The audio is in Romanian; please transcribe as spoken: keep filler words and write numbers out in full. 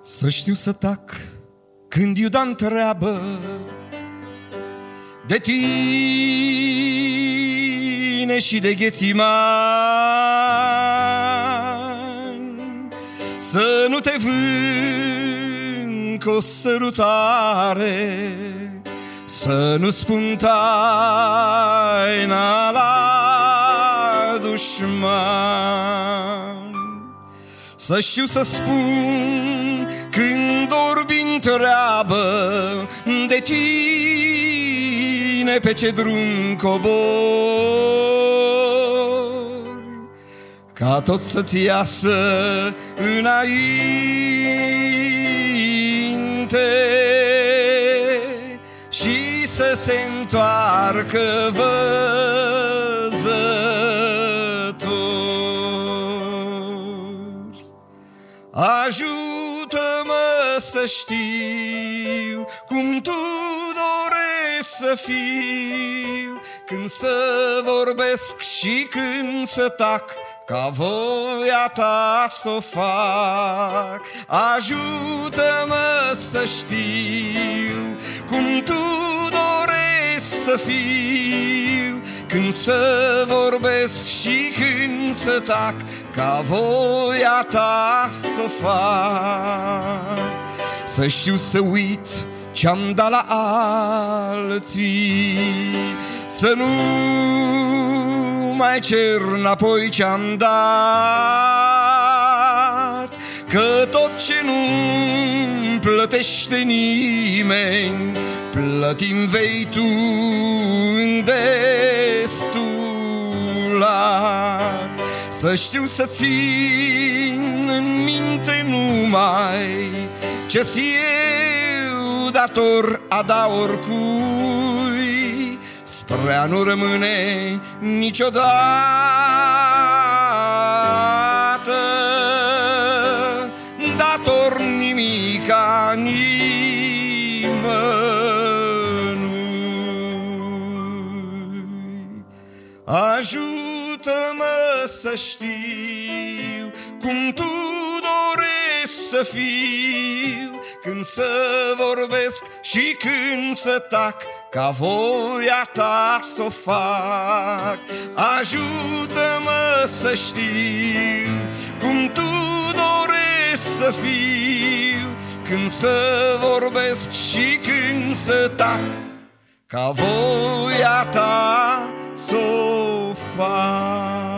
Să știu să tac când Iuda întreabă de tine și de Ghețiman, să nu te vând cu o sărutare, să nu spun taina la dușman. Să știu să spun când orbi întreabă de tine pe ce drum cobor, ca tot să-ți iasă înainte și să se întoarcă văzători. Ajută-mă să știu cum tu dorești să fiu, când să vorbesc și când să tac, ca voia ta s-o fac. Ajută-mă să știu cum tu dorești să fiu, când să vorbesc și când să tac, ca voia ta s-o fac. Să știu să uit ce-am dat la alții, să nu mai cer înapoi ce-am dat, că tot ce nu-mi plătește nimeni, plătim vei tu îndestulat. Să știu să țin în minte numai ce-s eu dator a da oricui, spre a nu rămâne niciodată dator nimica nimănui. Ajută-mă să știu cum tu dorești să fiu, când să vorbesc și când să tac, ca voia ta s-o fac. Ajută-mă să știu cum tu dorești să fiu, când să vorbesc și când să tac, ca voia ta s-o fac.